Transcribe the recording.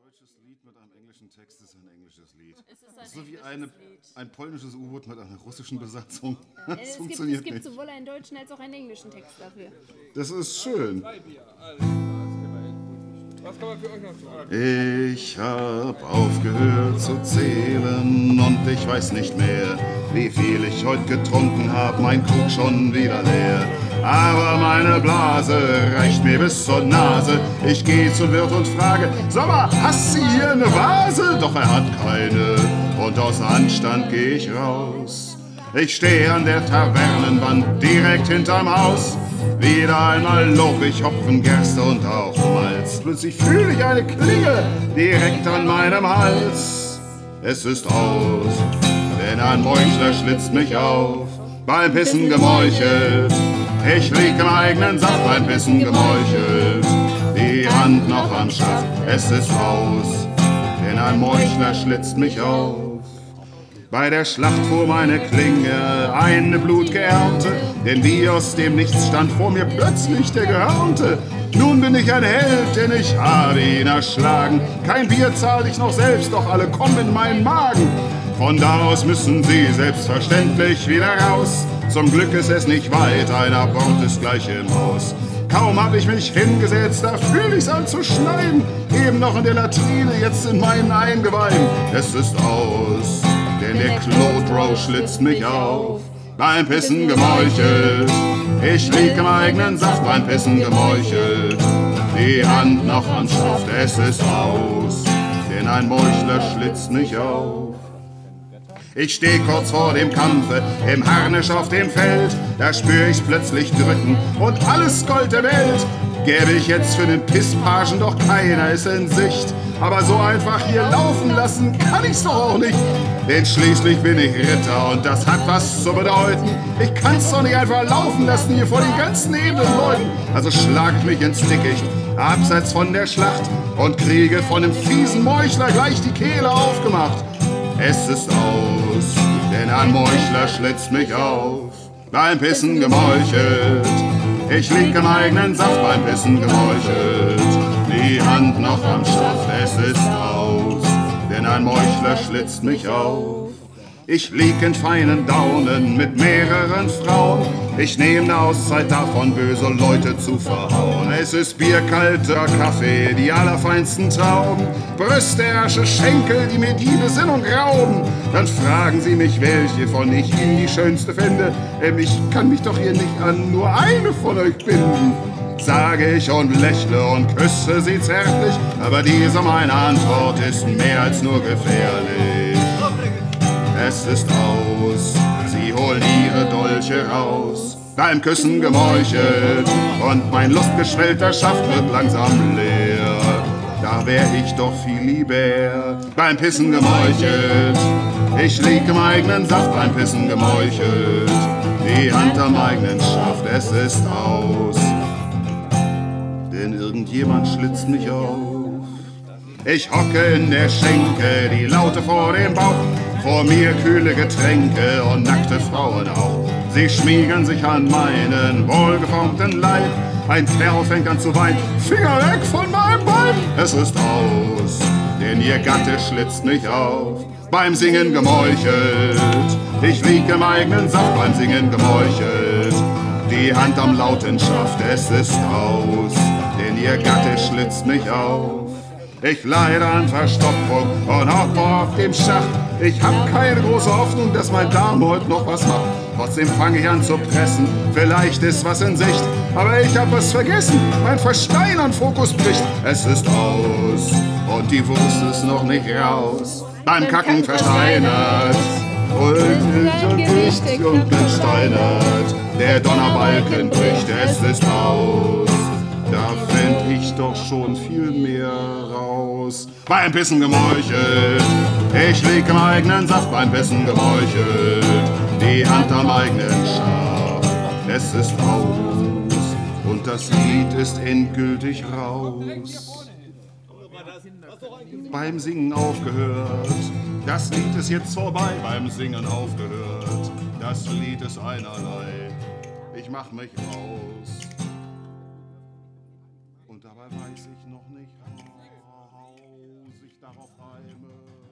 deutsches Lied mit einem englischen Text ist ein englisches Lied. Es ist ein So wie englisches Lied. ein polnisches U-Boot mit einer russischen Besatzung. Ja, Das es funktioniert gibt nicht. sowohl einen deutschen als auch einen englischen Text dafür. Das ist schön. Was kann man für euch noch tun? Ich hab aufgehört zu zählen und ich weiß nicht mehr, wie viel ich heute getrunken hab, mein Krug schon wieder leer. Aber meine Blase reicht mir bis zur Nase. Ich geh zum Wirt und frage, sag mal, hast du hier eine Vase? Doch er hat keine und aus Anstand geh ich raus. Ich steh an der Tavernenwand direkt hinterm Haus. Wieder einmal lob ich Hopfen, Gerste und auch Malz. Plötzlich fühle ich eine Klinge direkt an meinem Hals. Es ist aus, denn ein Meuchler schlitzt mich auf. Beim Pissen gemeuchelt, ich lieg im eigenen Saft. Beim Pissen gemeuchelt, die Hand noch am Schaft. Es ist aus, denn ein Meuchler schlitzt mich auf. Bei der Schlacht fuhr meine Klinge eine blut'ge Ernte, denn wie aus dem Nichts stand vor mir plötzlich der Gehörnte. Nun bin ich ein Held, denn ich habe ihn erschlagen. Kein Bier zahl ich noch selbst, doch alle kommen in meinen Magen. Von da aus müssen sie selbstverständlich wieder raus. Zum Glück ist es nicht weit, ein Abort ist gleich im Haus. Kaum hab ich mich hingesetzt, da fühl ich's an zu schneiden. Eben noch in der Latrine, jetzt in meinen Eingeweiden. Es ist aus, denn der Klodrow schlitzt mich auf. Beim Pissen gemeuchelt, ich lieg im eigenen Saft. Beim Pissen gemeuchelt, die Hand noch am Schaft. Es ist aus, denn ein Meuchler schlitzt mich auf. Ich steh kurz vor dem Kampfe, im Harnisch auf dem Feld. Da spür ich's plötzlich drücken und alles Gold der Welt. Gäbe ich jetzt für den Pisspagen, doch keiner ist in Sicht. Aber so einfach hier laufen lassen kann ich's doch auch nicht. Denn schließlich bin ich Ritter und das hat was zu bedeuten. Ich kann's doch nicht einfach laufen lassen hier vor den ganzen edlen Leuten. Also schlag ich mich ins Dickicht, abseits von der Schlacht, und kriege von dem fiesen Meuchler gleich die Kehle aufgemacht. Es ist aus, denn ein Meuchler schlitzt mich auf. Beim Pissen gemeuchelt, ich lieg im eigenen Saft. Beim Pissen gemeuchelt, die Hand noch am Schaft. Es ist aus, denn ein Meuchler schlitzt mich auf. Ich lieg in feinen Daunen mit mehreren Frauen. Ich nehm ne Auszeit davon, böse Leute zu verhauen. Es ist bierkalter Kaffee, die allerfeinsten Trauben, Brüste, Ärsche, Schenkel, die mir die Besinnung rauben. Dann fragen sie mich, welche von ich ihnen die schönste finde. Ich kann mich doch hier nicht an nur eine von euch binden. Sage ich und lächle und küsse sie zärtlich, aber diese meine Antwort ist mehr als nur gefährlich. Es ist aus, sie holen ihre Dolche raus. Beim Küssen gemeuchelt und mein lustgeschwellter Schaft wird langsam leer. Da wär ich doch viel lieber beim Pissen gemeuchelt. Ich lieg im eigenen Saft. Beim Pissen gemeuchelt, die Hand am eigenen Schaft. Es ist aus, denn irgendjemand schlitzt mich auf. Ich hocke in der Schenke, die Laute vor dem Bauch, vor mir kühle Getränke und nackte Frauen auch. Sie schmiegen sich an meinen wohlgeformten Leib. Ein Kerl fängt an zu weinen, Finger weg von meinem Bein. Es ist aus, denn ihr Gatte schlitzt mich auf. Beim Singen gemeuchelt, ich lieg im eigenen Saft. Beim Singen gemeuchelt, die Hand am lauten Schaft. Es ist aus, denn ihr Gatte schlitzt mich auf. Ich leide an Verstopfung und hocke auf dem Schacht. Ich hab keine große Hoffnung, dass mein Darm heute noch was macht. Trotzdem fange ich an zu pressen, vielleicht ist was in Sicht. Aber ich hab was vergessen, mein Versteinern-Fokus bricht. Es ist aus und die Wurst ist noch nicht raus. Beim Kacken versteinert und dicht und gesteinert. Der Donnerbalken bricht, es ist aus. Da fänd ich doch schon viel mehr raus. Beim Pissen gemeuchelt, ich lieg im eigenen Saft. Beim Pissen gemeuchelt, die Hand am eigenen Schaft. Es ist aus und das Lied ist endgültig raus. Beim Singen aufgehört, das Lied ist jetzt vorbei. Beim Singen aufgehört, das Lied ist einerlei. Ich mach mich raus. Und dabei weiß ich noch nicht raus. ich darauf reime.